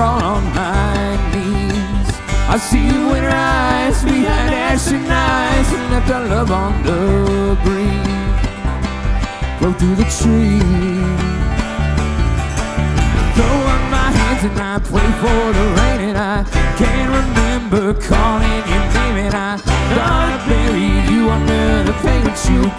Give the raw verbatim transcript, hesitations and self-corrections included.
crawl on my knees. I see winter eyes behind ashen eyes, and left our love on the breeze. Flow through the trees. Throw up my hands and I pray for the rain, and I can't remember calling your name, and I thought I buried you under the pavement. You